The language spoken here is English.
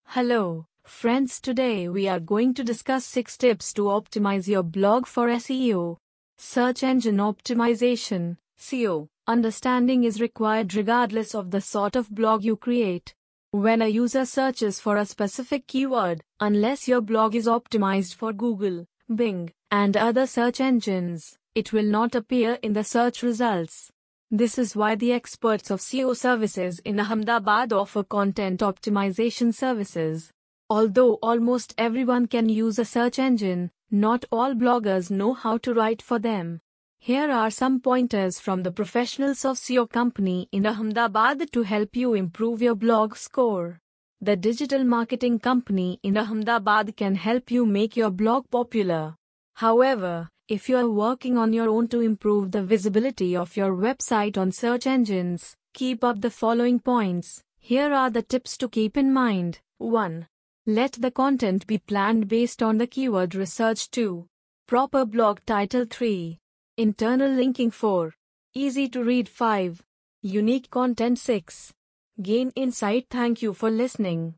Hello, friends. Today we are going to discuss 6 tips to optimize your blog for SEO. Search engine optimization, SEO, understanding is required regardless of the sort of blog you create. When a user searches for a specific keyword, unless your blog is optimized for Google, Bing, and other search engines, it will not appear in the search results. This is why the experts of SEO services in Ahmedabad offer content optimization services. Although almost everyone can use a search engine, not all bloggers know how to write for them. Here are some pointers from the professionals of SEO company in Ahmedabad to help you improve your blog score. The digital marketing company in Ahmedabad can help you make your blog popular. However, if you are working on your own to improve the visibility of your website on search engines, keep up the following points. Here are the tips to keep in mind. 1. Let the content be planned based on the keyword research. 2. Proper blog title. 3. Internal linking. 4. Easy to read. 5. Unique content. 6. Gain insight. Thank you for listening.